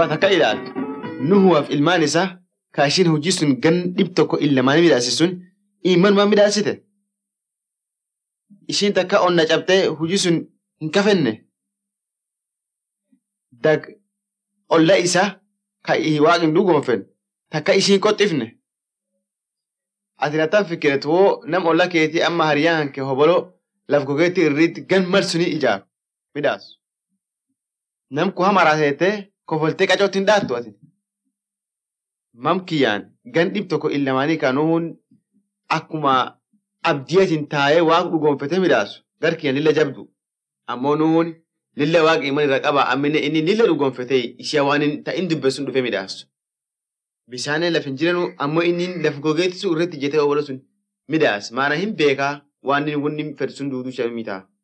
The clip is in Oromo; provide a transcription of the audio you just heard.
taka ilaaltu Nuhuwaaf ilmaan isaa kaashiin hojii sun gan dhib tokko illamaanii midhaase sun imanumaa midhaasite. Ishiin takka onna cabtee hojii sun hin kafenne. Olla isaa kan waaqni dhugoonfen takka ishiin qoxxifne. Ati nattaan fikiretu hoo nam olla keetii amma hariyaan kee hobolo laf gogeetti irriitti gan marsuni ijaaru midhaasu. Nam ku hamaraateetee kofoltee qacootti hin dhaattu ati. Mam kiyyaan gan dhib tokko illamaanii kanuun akkuma abdiyatiin taa'ee waan dhugoonfatee midhaasu gar kiyyaan lilla jabdu. Ammoo nuun lilla waaqa iman irra qaba ammine inni lilla dhugoonfatee ishee waan ta'in dubbeessuun dhufee midhaasu. Bishaanee lafa hin jiranu ammoo inni lafa gogeetti sun irratti jetee obolo sun midhaas maana hin beekaa waan inni fedhu sun duuduu shamii ta'a.